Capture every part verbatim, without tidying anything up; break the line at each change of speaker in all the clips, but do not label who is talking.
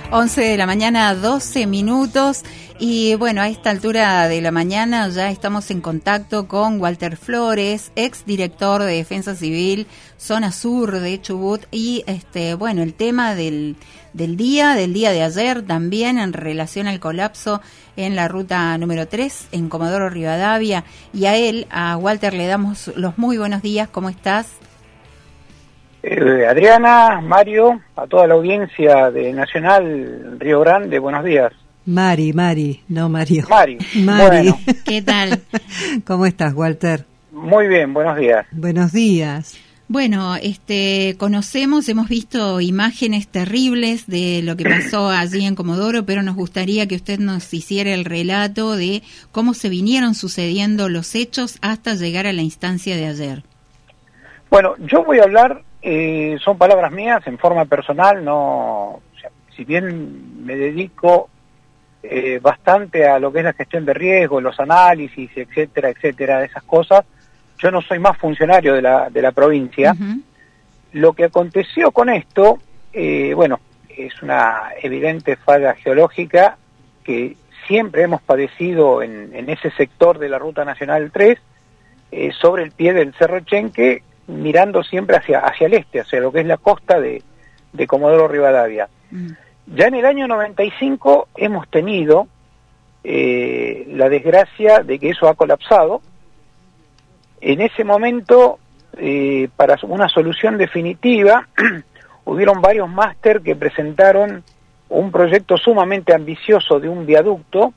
once de la mañana, doce minutos. Y bueno, a esta altura de la mañana ya estamos en contacto con Walter Flores, ex director de Defensa Civil, Zona Sur de Chubut. Y este bueno, el tema del, del día, del día de ayer también en relación al colapso en la ruta número tres, en Comodoro Rivadavia. Y a él, a Walter, le damos los muy buenos días. ¿Cómo estás?
Eh, Adriana, Mario, a toda la audiencia de Nacional Río Grande, buenos días.
Mari, Mari, no Mario.
Mari,
Mari.
Bueno.
¿Qué tal?
¿Cómo estás, Walter?
Muy bien, buenos días.
Buenos días.
Bueno, este, conocemos, hemos visto imágenes terribles de lo que pasó allí en Comodoro, pero nos gustaría que usted nos hiciera el relato de cómo se vinieron sucediendo los hechos hasta llegar a la instancia de ayer.
Bueno, yo voy a hablar, eh, son palabras mías en forma personal, no, o sea, si bien me dedico eh, bastante a lo que es la gestión de riesgo, los análisis, etcétera, etcétera, de esas cosas, yo no soy más funcionario de la, de la provincia. Uh-huh. Lo que aconteció con esto, eh, bueno, es una evidente falla geológica que siempre hemos padecido en, en ese sector de la Ruta Nacional tres, eh, sobre el pie del Cerro Chenque, mirando siempre hacia, hacia el este, hacia lo que es la costa de, de Comodoro Rivadavia. Uh-huh. Ya en el año noventa y cinco hemos tenido eh, la desgracia de que eso ha colapsado. En ese momento, eh, para una solución definitiva, hubieron varios máster que presentaron un proyecto sumamente ambicioso de un viaducto,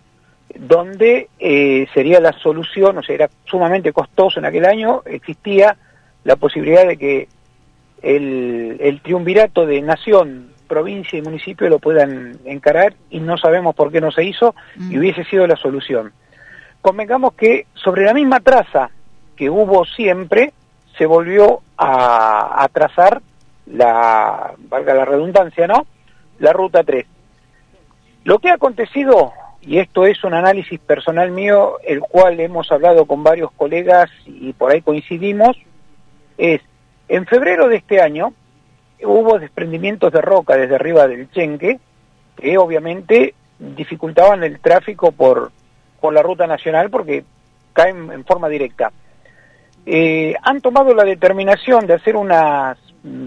donde eh, sería la solución, o sea, era sumamente costoso en aquel año, existía la posibilidad de que el, el triunvirato de nación, provincia y municipio lo puedan encarar, y no sabemos por qué no se hizo, mm. y hubiese sido la solución. Convengamos que sobre la misma traza que hubo siempre, se volvió a, a trazar la, valga la redundancia, ¿no?, la Ruta tres. Lo que ha acontecido, y esto es un análisis personal mío, el cual hemos hablado con varios colegas y por ahí coincidimos, es, en febrero de este año, hubo desprendimientos de roca desde arriba del Chenque, que obviamente dificultaban el tráfico por, por la ruta nacional, porque caen en forma directa. Eh, han tomado la determinación de hacer unas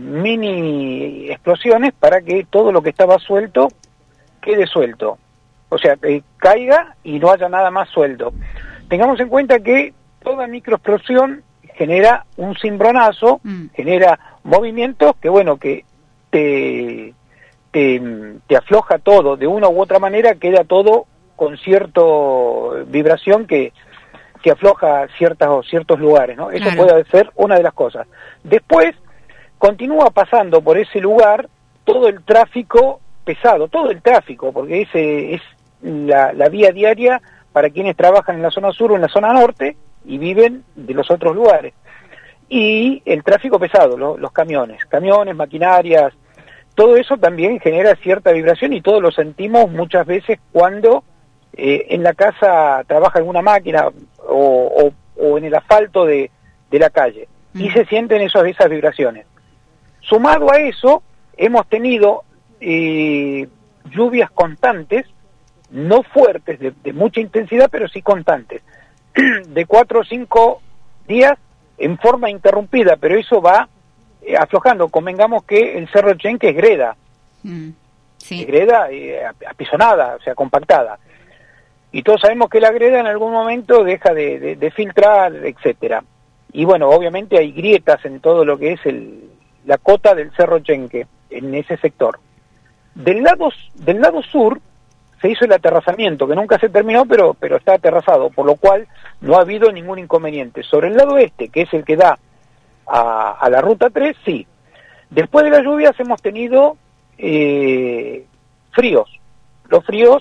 mini explosiones para que todo lo que estaba suelto quede suelto, o sea, que caiga y no haya nada más suelto. Tengamos en cuenta que toda microexplosión genera un cimbronazo, mm. genera movimientos que, bueno, que te, te, te afloja todo, de una u otra manera queda todo con cierta vibración que que afloja ciertos, ciertos lugares, ¿no? Eso claro. Puede ser una de las cosas. Después, continúa pasando por ese lugar todo el tráfico pesado, todo el tráfico, porque ese es la, la vía diaria para quienes trabajan en la zona sur o en la zona norte y viven de los otros lugares. Y el tráfico pesado, ¿no? Los camiones, camiones, maquinarias, todo eso también genera cierta vibración y todos lo sentimos muchas veces cuando eh, en la casa trabaja alguna máquina o, o, o en el asfalto de, de la calle, mm. y se sienten esos, esas vibraciones. Sumado a eso, hemos tenido eh, lluvias constantes, no fuertes, de, de mucha intensidad, pero sí constantes, de cuatro o cinco días en forma interrumpida, pero eso va eh, aflojando. Convengamos que el Cerro Chenque es greda, mm. sí. es greda eh, apisonada, o sea, compactada. Y todos sabemos que la greda en algún momento deja de, de, de filtrar, etcétera. Y bueno, obviamente hay grietas en todo lo que es el, la cota del Cerro Chenque, en ese sector. Del lado, del lado sur se hizo el aterrazamiento, que nunca se terminó, pero, pero está aterrazado, por lo cual no ha habido ningún inconveniente. Sobre el lado este, que es el que da a, a la Ruta tres, sí. Después de las lluvias hemos tenido eh, fríos. Los fríos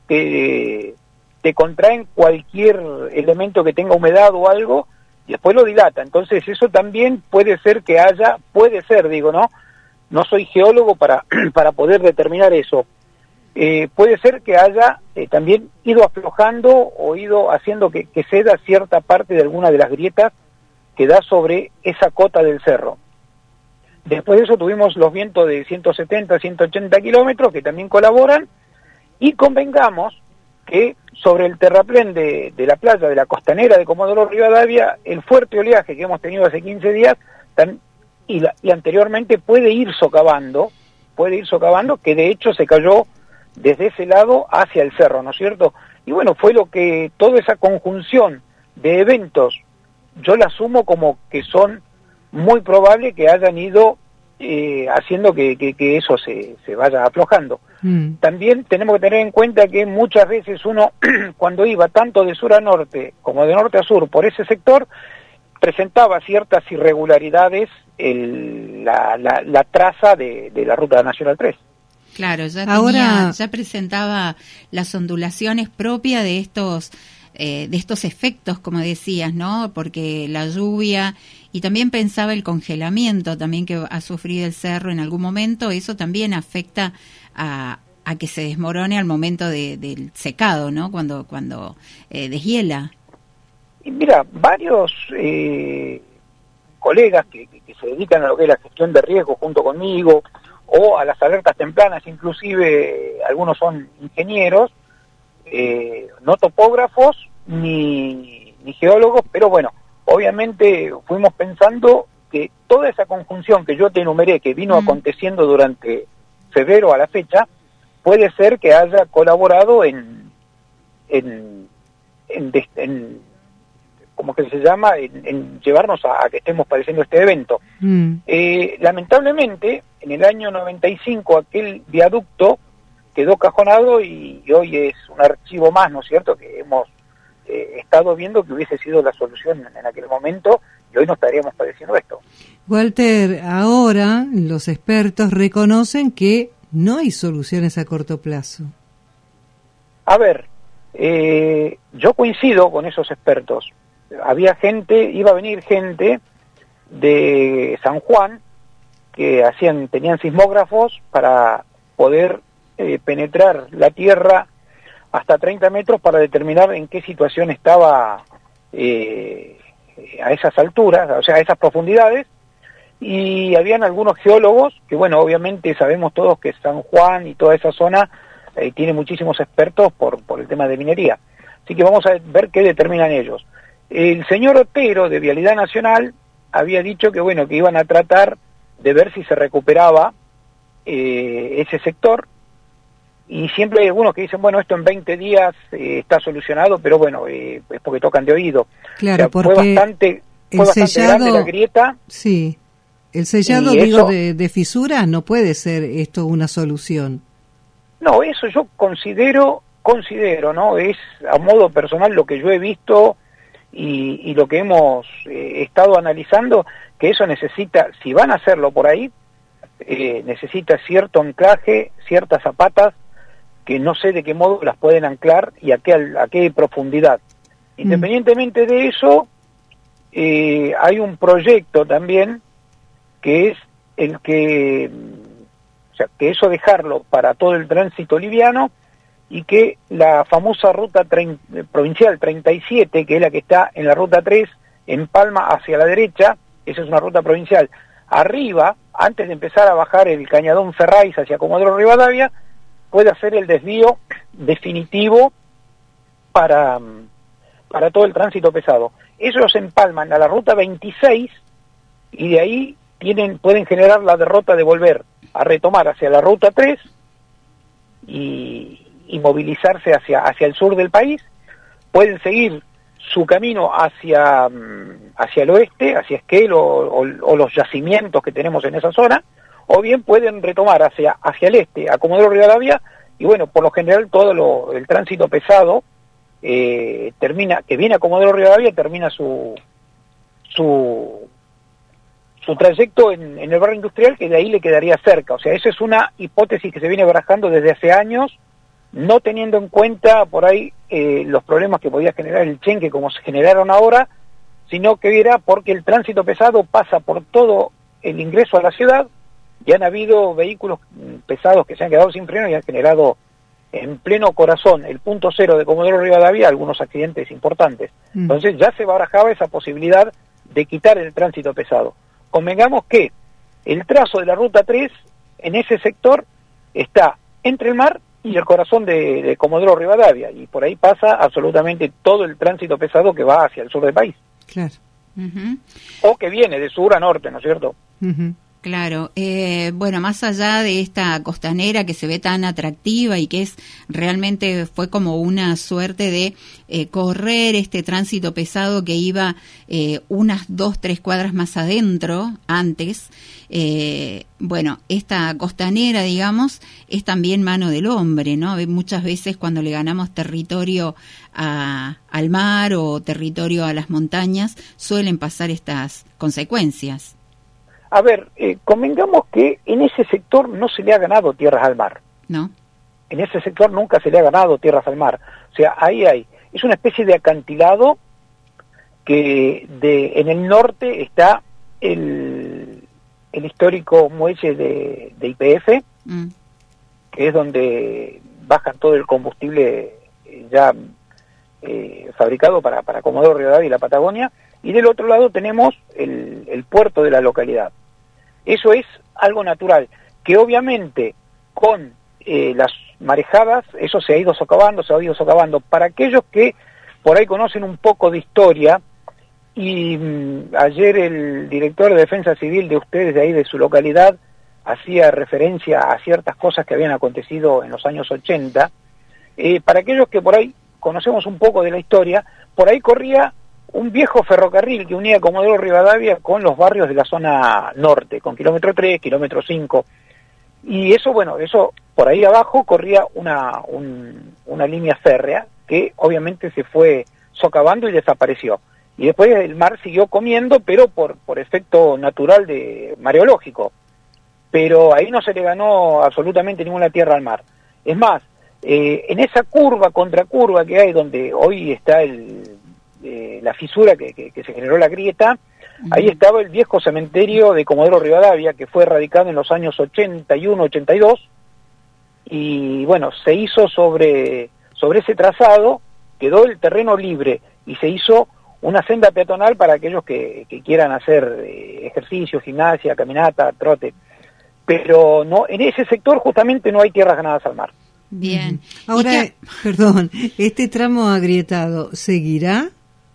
que te contraen cualquier elemento que tenga humedad o algo, y después lo dilata. Entonces eso también puede ser que haya, puede ser, digo, ¿no? No soy geólogo para, para poder determinar eso. Eh, puede ser que haya eh, también ido aflojando o ido haciendo que, que ceda cierta parte de alguna de las grietas que da sobre esa cota del cerro. Después de eso tuvimos los vientos de ciento setenta, ciento ochenta kilómetros que también colaboran, y convengamos que sobre el terraplén de, de la playa de la costanera de Comodoro Rivadavia, el fuerte oleaje que hemos tenido hace quince días tan, y, la, y anteriormente puede ir socavando, puede ir socavando, que de hecho se cayó desde ese lado hacia el cerro, ¿no es cierto? Y bueno, fue lo que, toda esa conjunción de eventos, yo la asumo como que son muy probable que hayan ido eh, haciendo que, que, que eso se, se vaya aflojando. Mm. También tenemos que tener en cuenta que muchas veces uno, cuando iba tanto de sur a norte como de norte a sur por ese sector, presentaba ciertas irregularidades el, la, la, la traza de, de la Ruta Nacional tres.
Claro, ya, Ahora... tenía, ya presentaba las ondulaciones propias de estos eh, de estos efectos, como decías, ¿no? Porque la lluvia, y también pensaba el congelamiento también que ha sufrido el cerro en algún momento, eso también afecta a, a que se desmorone al momento de, del secado, ¿no? Cuando cuando eh, deshiela.
Y mira, varios eh, colegas que, que, que se dedican a lo que es la gestión de riesgo junto conmigo, o a las alertas tempranas, inclusive algunos son ingenieros, eh, no topógrafos ni, ni geólogos, pero bueno, obviamente fuimos pensando que toda esa conjunción que yo te enumeré, que vino mm. aconteciendo durante febrero a la fecha, puede ser que haya colaborado en, en, en, en, en como que se llama, en, en llevarnos a, a que estemos padeciendo este evento. Mm. Eh, lamentablemente, en el año noventa y cinco, aquel viaducto quedó cajonado y, y hoy es un archivo más, ¿no es cierto?, que hemos eh, estado viendo que hubiese sido la solución en, en aquel momento, y hoy no estaríamos padeciendo esto.
Walter, ahora los expertos reconocen que no hay soluciones a corto plazo.
A ver, eh, yo coincido con esos expertos. Había gente, iba a venir gente de San Juan que hacían, tenían sismógrafos para poder eh, penetrar la tierra hasta treinta metros para determinar en qué situación estaba eh, a esas alturas, o sea, a esas profundidades, y habían algunos geólogos que, bueno, obviamente sabemos todos que San Juan y toda esa zona eh, tiene muchísimos expertos por, por el tema de minería, así que vamos a ver qué determinan ellos. El señor Otero, de Vialidad Nacional, había dicho que, bueno, que iban a tratar de ver si se recuperaba eh, ese sector, y siempre hay algunos que dicen, bueno, esto en veinte días eh, está solucionado, pero bueno, eh, es porque tocan de oído.
Claro,
o sea,
porque
fue bastante, fue bastante sellado, grande la grieta.
Sí, el sellado, digo, eso, de, de fisuras, no puede ser esto una solución.
No, eso yo considero, considero, ¿no? Es a modo personal lo que yo he visto y, y lo que hemos eh, estado analizando, que eso necesita, si van a hacerlo por ahí, eh, necesita cierto anclaje, ciertas zapatas, que no sé de qué modo las pueden anclar y a qué, a qué profundidad. Mm. Independientemente de eso, eh, hay un proyecto también que es el que, o sea, que eso dejarlo para todo el tránsito liviano, y que la famosa ruta treinta, provincial treinta y siete, que es la que está en la ruta tres, en Palma hacia la derecha, esa es una ruta provincial, arriba, antes de empezar a bajar el Cañadón Ferrays hacia Comodoro Rivadavia, puede hacer el desvío definitivo para, para todo el tránsito pesado. Ellos empalman a la ruta veintiséis y de ahí tienen, pueden generar la derrota de volver a retomar hacia la ruta tres y, y movilizarse hacia, hacia el sur del país. Pueden seguir su camino hacia, hacia el oeste, hacia Esquel o, o, o los yacimientos que tenemos en esa zona, o bien pueden retomar hacia, hacia el este, a Comodoro Rivadavia, y bueno, por lo general todo lo, el tránsito pesado eh, termina, que viene a Comodoro Rivadavia, termina su su su trayecto en, en el barrio industrial, que de ahí le quedaría cerca. O sea, esa es una hipótesis que se viene barajando desde hace años, no teniendo en cuenta por ahí eh, los problemas que podía generar el chenque como se generaron ahora, sino que era porque el tránsito pesado pasa por todo el ingreso a la ciudad, y han habido vehículos pesados que se han quedado sin freno y han generado en pleno corazón, el punto cero de Comodoro Rivadavia, algunos accidentes importantes. Mm. Entonces ya se barajaba esa posibilidad de quitar el tránsito pesado. Convengamos que el trazo de la Ruta tres en ese sector está entre el mar y el corazón de, de Comodoro Rivadavia, y por ahí pasa absolutamente todo el tránsito pesado que va hacia el sur del país.
Claro.
Uh-huh.
O que viene de sur a norte, ¿no es cierto?
Uh-huh.
Claro, eh, bueno, más allá de esta costanera que se ve tan atractiva y que es realmente fue como una suerte de eh, correr este tránsito pesado que iba eh, unas dos, tres cuadras más adentro antes, eh, bueno, esta costanera, digamos, es también mano del hombre, ¿no? Muchas veces cuando le ganamos territorio a, al mar o territorio a las montañas, suelen pasar estas consecuencias.
A ver, eh, convengamos que en ese sector no se le ha ganado tierras al mar.
¿No?
En ese sector nunca se le ha ganado tierras al mar. O sea, ahí hay, es una especie de acantilado que de en el norte está el, el histórico muelle de, de Y P F, mm. que es donde bajan todo el combustible ya eh, fabricado para, para Comodoro Rivadavia y la Patagonia, y del otro lado tenemos el, el puerto de la localidad. Eso es algo natural, que obviamente con eh, las marejadas eso se ha ido socavando, se ha ido socavando. Para aquellos que por ahí conocen un poco de historia, y mmm, ayer el director de Defensa Civil de ustedes, de ahí de su localidad, hacía referencia a ciertas cosas que habían acontecido en los años ochenta, eh, para aquellos que por ahí conocemos un poco de la historia, por ahí corría un viejo ferrocarril que unía Comodoro Rivadavia con los barrios de la zona norte, con kilómetro tres, kilómetro cinco, y eso, bueno, eso por ahí abajo corría una, un, una línea férrea que obviamente se fue socavando y desapareció, y después el mar siguió comiendo, pero por, por efecto natural de mareológico, pero ahí no se le ganó absolutamente ninguna tierra al mar. Es más, eh, en esa curva, contracurva que hay, donde hoy está el Eh, la fisura que, que, que se generó la grieta, uh-huh. Ahí estaba el viejo cementerio de Comodoro Rivadavia, que fue erradicado en los años ochenta y uno, ochenta y dos, y bueno, se hizo sobre, sobre ese trazado, quedó el terreno libre, y se hizo una senda peatonal para aquellos que, que quieran hacer eh, ejercicio, gimnasia, caminata, trote, pero no, en ese sector justamente no hay tierras ganadas al mar.
Bien.
Uh-huh. Ahora, que... perdón, ¿este tramo agrietado seguirá?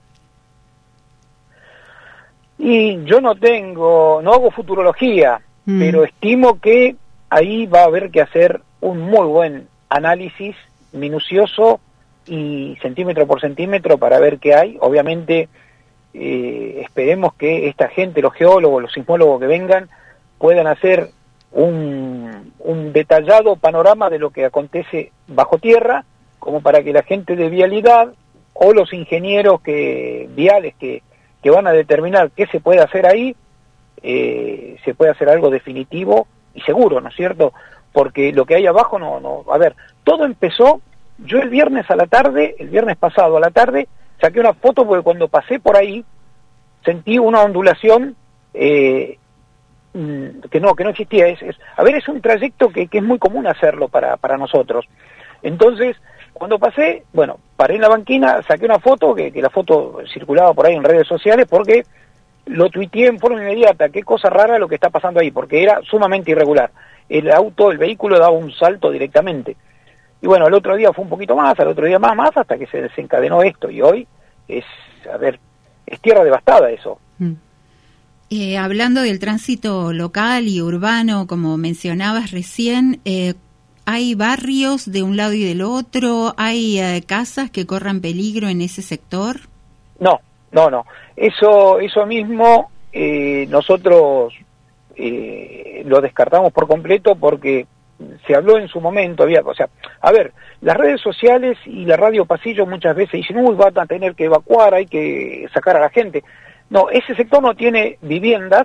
Y yo no tengo, no hago futurología, mm. pero estimo que ahí va a haber que hacer un muy buen análisis minucioso y centímetro por centímetro para ver qué hay. Obviamente eh, esperemos que esta gente, los geólogos, los sismólogos que vengan, puedan hacer un, un detallado panorama de lo que acontece bajo tierra, como para que la gente de vialidad o los ingenieros que viales que que van a determinar qué se puede hacer ahí, eh, se puede hacer algo definitivo y seguro, ¿no es cierto? Porque lo que hay abajo no, no, a ver, todo empezó, yo el viernes a la tarde, el viernes pasado a la tarde, saqué una foto porque cuando pasé por ahí, sentí una ondulación eh, que no, que no existía, es, es, a ver, es un trayecto que, que es muy común hacerlo para, para nosotros, entonces, cuando pasé, bueno, paré en la banquina, saqué una foto, que, que la foto circulaba por ahí en redes sociales, porque lo tuiteé en forma inmediata, qué cosa rara lo que está pasando ahí, porque era sumamente irregular. El auto, el vehículo daba un salto directamente. Y bueno, el otro día fue un poquito más, al otro día más, más, hasta que se desencadenó esto, y hoy es, a ver, es tierra devastada eso.
Mm. Eh, hablando del tránsito local y urbano, como mencionabas recién, eh, ¿hay barrios de un lado y del otro? ¿Hay eh, casas que corran peligro en ese sector?
No, no, no. Eso, eso mismo eh, nosotros eh, lo descartamos por completo porque se habló en su momento, había, o sea, a ver, las redes sociales y la radio pasillo muchas veces dicen, uy, van a tener que evacuar, hay que sacar a la gente. No, ese sector no tiene viviendas,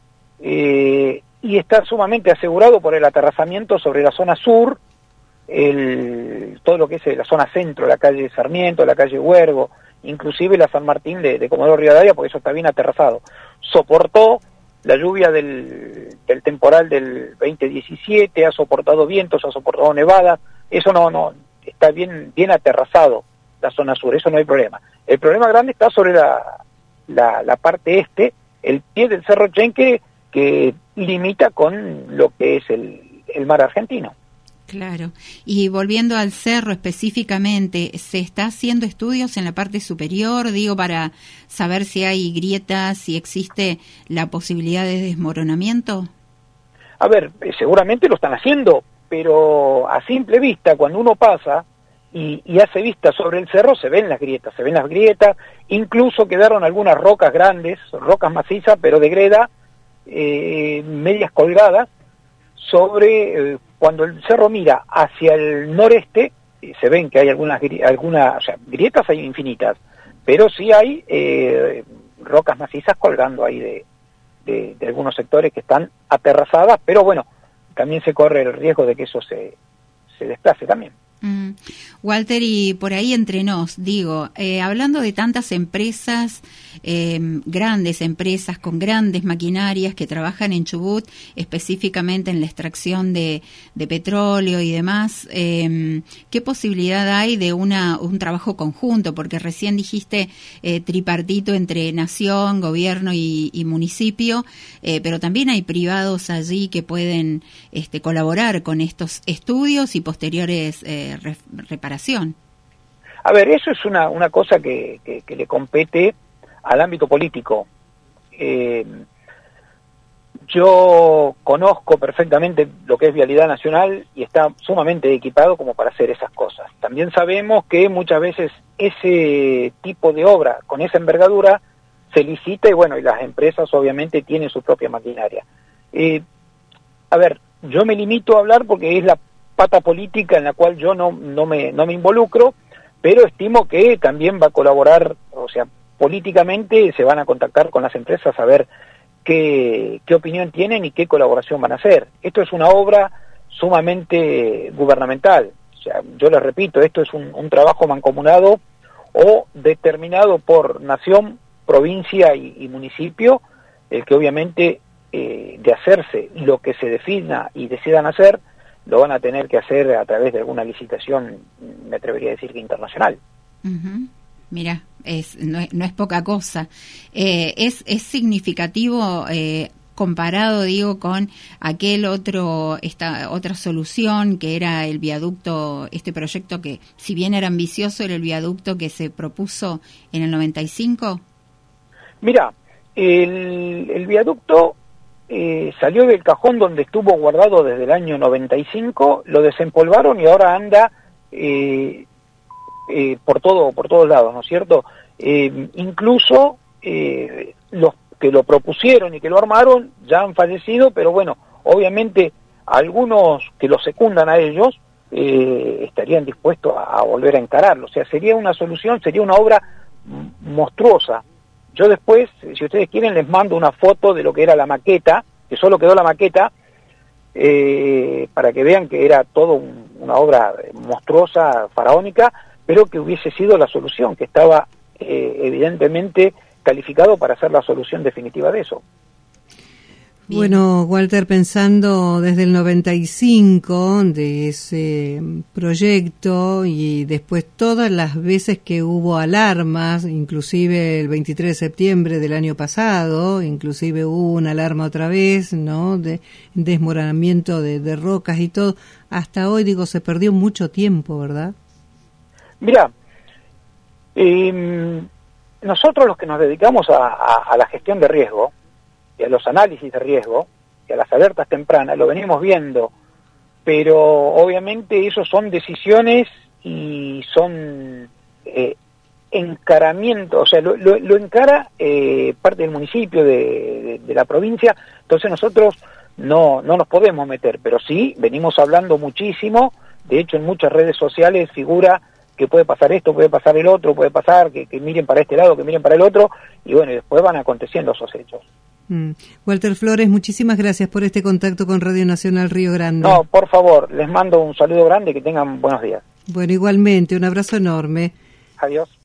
eh, y está sumamente asegurado por el aterrazamiento sobre la zona sur, el, todo lo que es la zona centro, la calle Sarmiento, la calle Huergo, inclusive la San Martín de, de Comodoro Rivadavia, porque eso está bien aterrazado. Soportó la lluvia del, del temporal del veinte diecisiete, ha soportado vientos, ha soportado nevadas, eso no, no, está bien, bien aterrazado la zona sur, eso no hay problema. El problema grande está sobre la, la, la parte este, el pie del Cerro Chenque, que limita con lo que es el, el mar argentino.
Claro. Y volviendo al cerro específicamente, ¿se está haciendo estudios en la parte superior, digo, para saber si hay grietas, si existe la posibilidad de desmoronamiento?
A ver, seguramente lo están haciendo, pero a simple vista, cuando uno pasa y, y hace vista sobre el cerro, se ven las grietas, se ven las grietas, incluso quedaron algunas rocas grandes, rocas macizas, pero de greda, eh, medias colgadas, sobre, eh, cuando el cerro mira hacia el noreste, eh, se ven que hay algunas, algunas, o sea, grietas hay infinitas, pero sí hay eh, rocas macizas colgando ahí de, de, de algunos sectores que están aterrazadas, pero bueno, también se corre el riesgo de que eso se, se desplace también.
Mm. Walter, y por ahí entre nos, digo, eh, hablando de tantas empresas, eh, grandes empresas con grandes maquinarias que trabajan en Chubut, específicamente en la extracción de, de petróleo y demás, eh, ¿qué posibilidad hay de una un trabajo conjunto? Porque recién dijiste eh, tripartito entre nación, gobierno y, y municipio, eh, pero también hay privados allí que pueden este, colaborar con estos estudios y posteriores eh, Re, reparación.
A ver, eso es una, una cosa que, que, que le compete al ámbito político. Eh, yo conozco perfectamente lo que es Vialidad Nacional y está sumamente equipado como para hacer esas cosas. También sabemos que muchas veces ese tipo de obra con esa envergadura se licita y bueno, y las empresas obviamente tienen su propia maquinaria. Eh, a ver, yo me limito a hablar porque es la pata política en la cual yo no, no, me, no me involucro, pero estimo que también va a colaborar, o sea, políticamente se van a contactar con las empresas a ver qué, qué opinión tienen y qué colaboración van a hacer. Esto es una obra sumamente gubernamental, o sea, yo les repito, esto es un, un trabajo mancomunado o determinado por nación, provincia y, y municipio, el que obviamente eh, de hacerse lo que se defina y decidan hacer, lo van a tener que hacer a través de alguna licitación, me atrevería a decir que internacional.
Uh-huh. Mira, es, no, es, no es poca cosa. Eh, es, es significativo eh, comparado, digo, con aquel otro, esta otra solución que era el viaducto, este proyecto que, si bien era ambicioso, era el viaducto que se propuso en el noventa y cinco.
Mira, el, el viaducto Eh, salió del cajón donde estuvo guardado desde el año noventa y cinco, lo desempolvaron y ahora anda eh, eh, por todo por todos lados, ¿no es cierto? Eh, incluso eh, los que lo propusieron y que lo armaron ya han fallecido, pero bueno, obviamente algunos que lo secundan a ellos eh, estarían dispuestos a, a volver a encararlo, o sea, sería una solución, sería una obra monstruosa. Yo después, si ustedes quieren, les mando una foto de lo que era la maqueta, que solo quedó la maqueta, eh, para que vean que era todo un, una obra monstruosa, faraónica, pero que hubiese sido la solución, que estaba eh, evidentemente calificado para ser la solución definitiva de eso.
Bien. Bueno, Walter, pensando desde el noventa y cinco de ese proyecto y después todas las veces que hubo alarmas, inclusive el veintitrés de septiembre del año pasado, inclusive hubo una alarma otra vez, ¿no?, de desmoronamiento de, de rocas y todo, hasta hoy, digo, se perdió mucho tiempo, ¿verdad?
Mira, eh, nosotros los que nos dedicamos a, a, a la gestión de riesgo, y a los análisis de riesgo, y a las alertas tempranas, lo venimos viendo, pero obviamente eso son decisiones y son eh, encaramientos, o sea, lo, lo, lo encara eh, parte del municipio, de, de, de la provincia, entonces nosotros no, no nos podemos meter, pero sí, venimos hablando muchísimo, de hecho en muchas redes sociales figura que puede pasar esto, puede pasar el otro, puede pasar que, que miren para este lado, que miren para el otro, y bueno, y después van aconteciendo esos hechos.
Mm. Walter Flores, muchísimas gracias por este contacto con Radio Nacional Río Grande.
No, por favor, les mando un saludo grande y que tengan buenos días.
Bueno, igualmente, un abrazo enorme.
Adiós.